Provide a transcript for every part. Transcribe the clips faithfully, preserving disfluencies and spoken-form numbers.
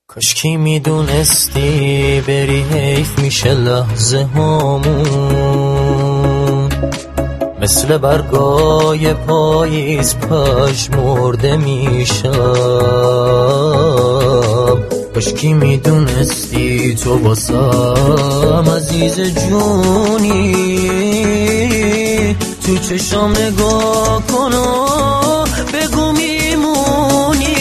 کاشکی میدونستی بری حیف میشه لحظه هامون، مثل برگای پاییز پژمرده میشم. کاشکی میدونستی تو واسم عزیز جونی، تو چشام نگاه کن و بگو میمونی.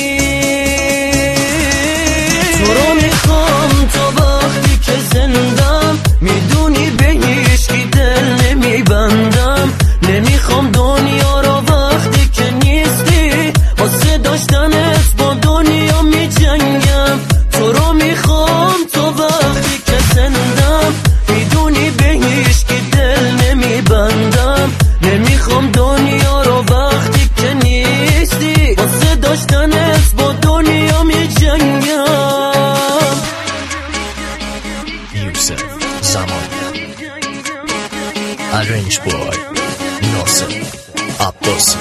تو رو میخوام تا وقتی که زندم، میدونی به هیچکی دل نمیبندم. نمیخوام دنیا را وقتی که نیستی، واسه داشتنت با دنیا میجنگم. تو رو میخوام تا وقتی که زندم، میدونی به هیچکی دل نمیبندم. نمیخوام دنیا را وقتی که نیستی، واسه داشتنت با دنیا میجنگم. یوسف زمان Arrange boy ناصر عباسی.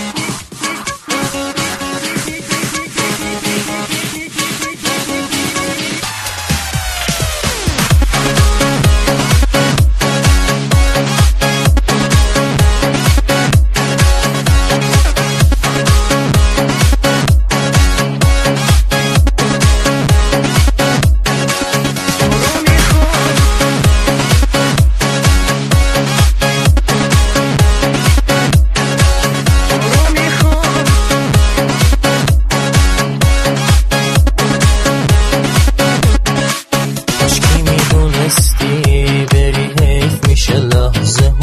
بری حیف میشه لحظه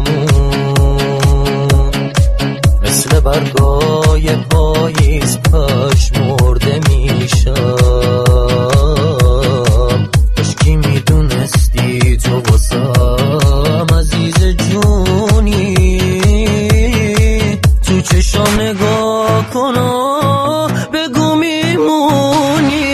هامون، مثل برگای پاییز پژمرده میشم. کاشکی میدونستی تو واسم عزیز جونی، تو چشام نگاه کن و بگو میمونی.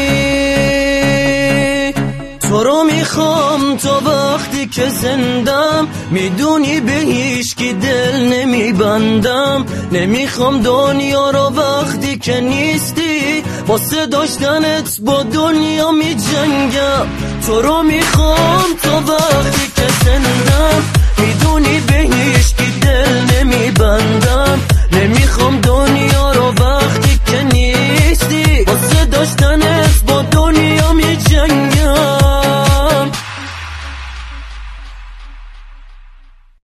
تو رو میخوام تا وقتی که زندم، میدونی به هیچکی دل نمیبندم. نمیخوام دنیا را وقتی که نیستی، واسه داشتنت با دنیا میجنگم. تو رو میخوام تا وقتی که زندم، میدونی به هیچکی دل نمیبندم.